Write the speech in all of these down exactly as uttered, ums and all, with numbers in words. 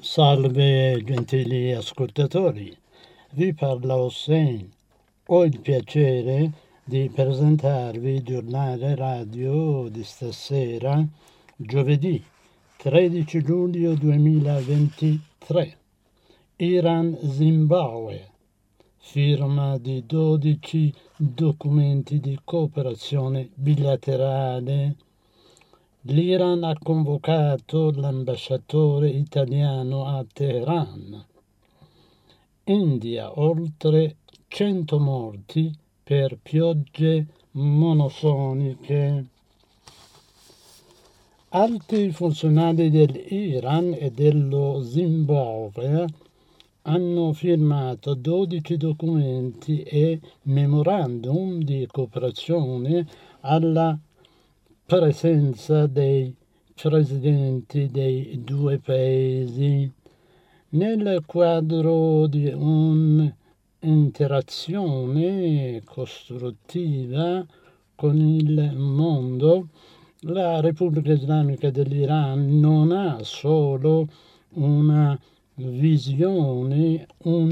Salve gentili ascoltatori, vi parla Hossein. Ho il piacere di presentarvi il giornale radio di stasera, giovedì tredici luglio duemilaventitré. Iran-Zimbabwe, firma di dodici documenti di cooperazione bilaterale. L'Iran ha convocato l'ambasciatore italiano a Teheran. India, oltre cento morti per piogge monofoniche. Alti funzionari dell'Iran e dello Zimbabwe hanno firmato dodici documenti e memorandum di cooperazione alla presenza dei presidenti dei due paesi nel quadro di un'interazione costruttiva con il mondo. La Repubblica Islamica dell'Iran non ha solo una visione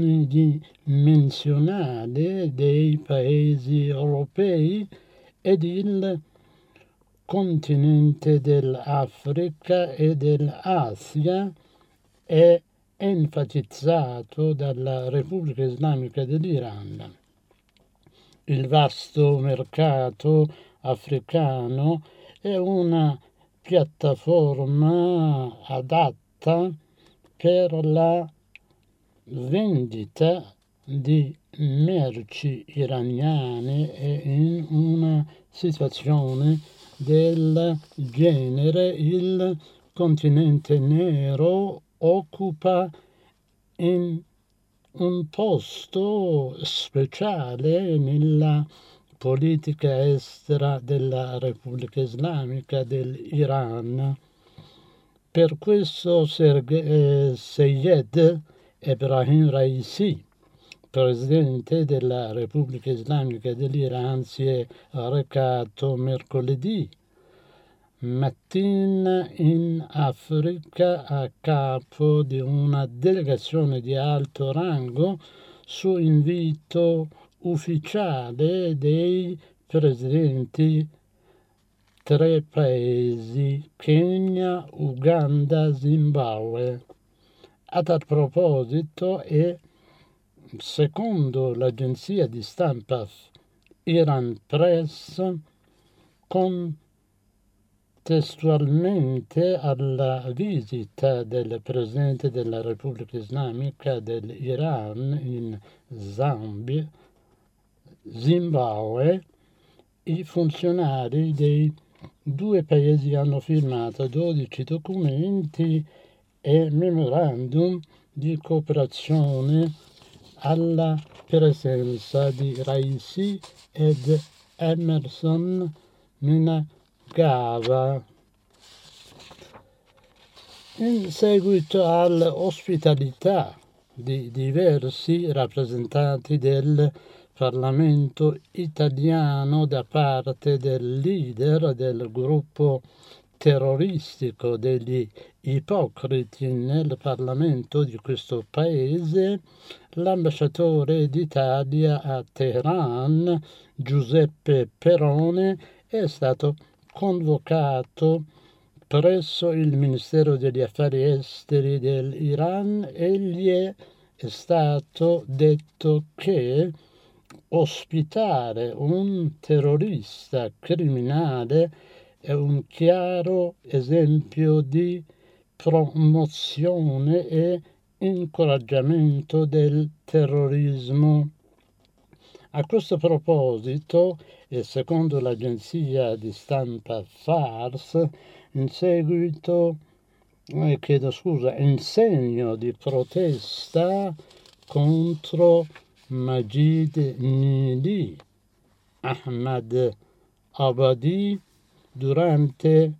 unidimensionale dei paesi europei ed il continente dell'Africa e dell'Asia, è enfatizzato dalla Repubblica Islamica dell'Iran. Il vasto mercato africano è una piattaforma adatta per la vendita di merci iraniane e in una situazione del genere il continente nero occupa in un posto speciale nella politica estera della Repubblica Islamica dell'Iran. Per questo Seyed Ebrahim Raisi, presidente della Repubblica Islamica dell'Iran, si è recato mercoledì mattina in Africa a capo di una delegazione di alto rango su invito ufficiale dei presidenti tre paesi, Kenya, Uganda, Zimbabwe. A tal proposito e secondo l'agenzia di stampa Iran Press, contestualmente alla visita del presidente della Repubblica Islamica dell'Iran in Zambia, Zimbabwe, i funzionari dei due paesi hanno firmato dodici documenti e memorandum di cooperazione alla presenza di Raisi ed Emerson Mnangagwa. In seguito all'ospitalità di diversi rappresentanti del Parlamento italiano da parte del leader del gruppo terroristico degli ipocriti nel Parlamento di questo paese, l'ambasciatore d'Italia a Teheran, Giuseppe Perone, è stato convocato presso il Ministero degli Affari Esteri dell'Iran e gli è stato detto che ospitare un terrorista criminale è un chiaro esempio di promozione e incoraggiamento del terrorismo. A questo proposito, e secondo l'agenzia di stampa Fars, in seguito, eh, chiedo scusa, in segno di protesta contro Majid Nili Ahmad Abadi, durante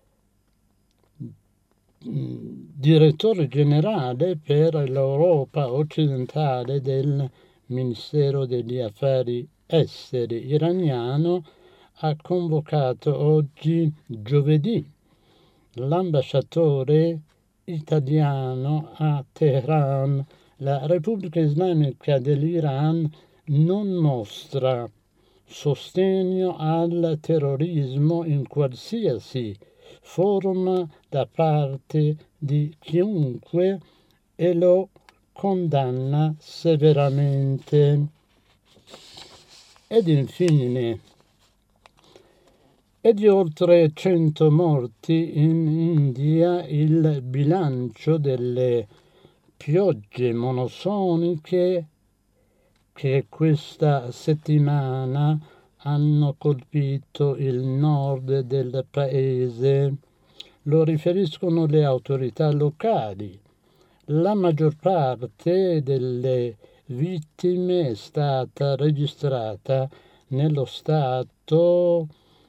direttore generale per l'Europa occidentale del Ministero degli Affari Esteri iraniano, ha convocato oggi, giovedì, l'ambasciatore italiano a Teheran. La Repubblica Islamica dell'Iran non mostra sostegno al terrorismo in qualsiasi forma da parte di chiunque e lo condanna severamente. Ed infine, è di oltre cento morti in India il bilancio delle piogge monsoniche che questa settimana hanno colpito il nord del paese. Lo riferiscono le autorità locali. La maggior parte delle vittime è stata registrata nello stato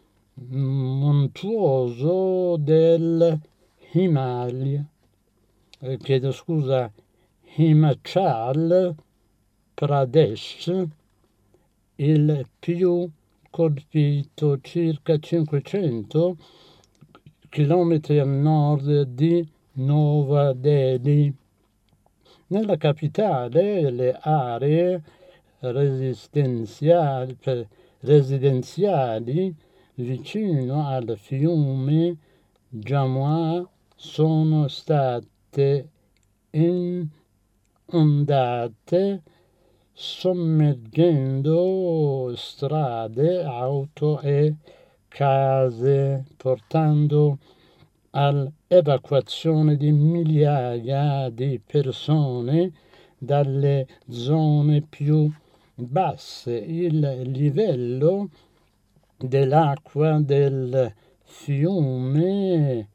montuoso del Himalaya, eh, chiedo scusa, Himachal Pradesh, il più colpito circa cinquecento chilometri a nord di Nuova Delhi. Nella capitale le aree residenziali, residenziali vicino al fiume Jamuna sono state inondate, sommergendo strade, auto e case, portando all'evacuazione di migliaia di persone dalle zone più basse. Il livello dell'acqua del fiume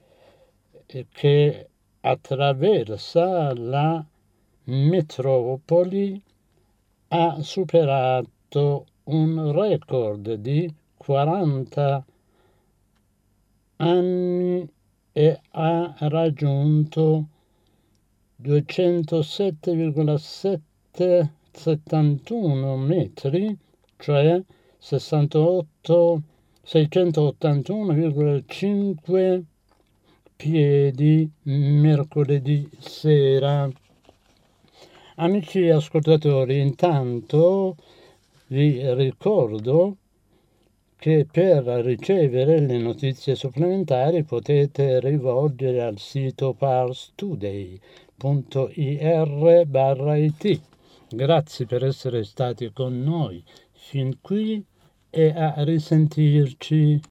che attraversa la metropoli ha superato un record di quaranta anni e ha raggiunto duecentosette virgola settantuno metri, cioè sessantotto seicentottantuno virgola cinque piedi mercoledì sera. Amici ascoltatori, intanto vi ricordo che per ricevere le notizie supplementari potete rivolgere al sito parstoday punto ir barra it. Grazie per essere stati con noi fin qui e a risentirci.